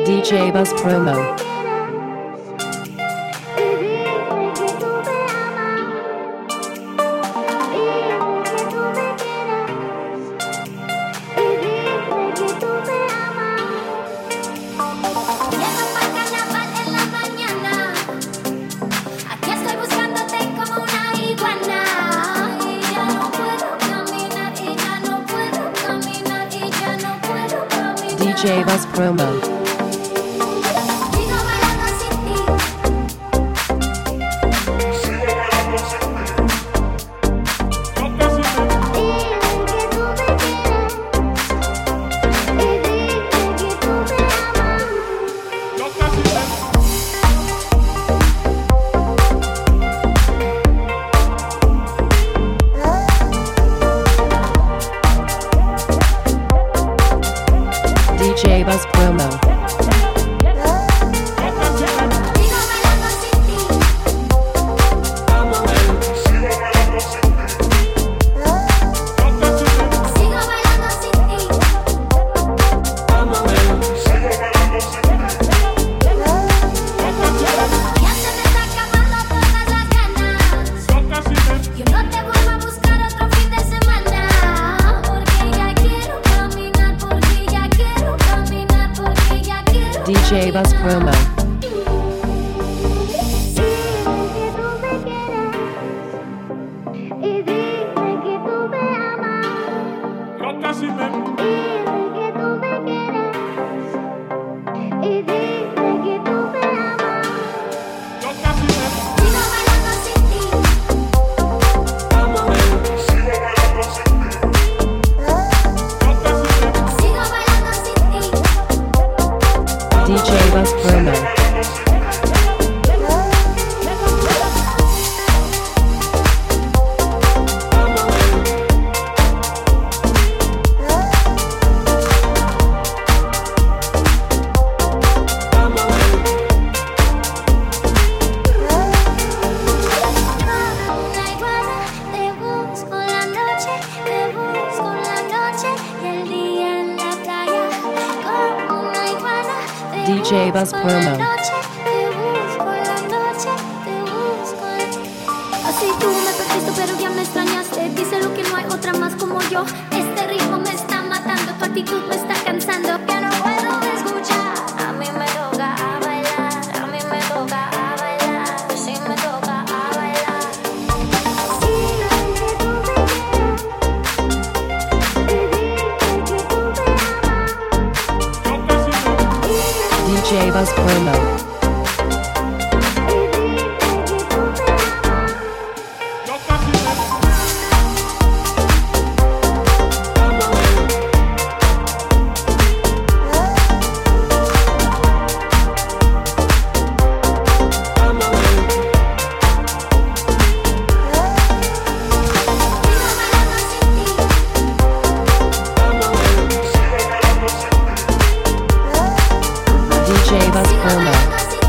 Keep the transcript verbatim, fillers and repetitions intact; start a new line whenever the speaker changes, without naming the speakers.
D J Buzz Promo. D J Buzz Promo. D J Buzz Promo. D J Buzz Promo. D J Buzz Promo. D J Buzz Promo.
Así tú me perdiste pero ya me extrañaste. Dice lo que no hay otra más como yo. Este ritmo me está matando, tu actitud me está cansando. Ya no puedo escuchar. A mí me toca a bailar, a mí me toca a bailar, sí me toca a bailar.
D J Buzz Promo. D J Buzz Promo.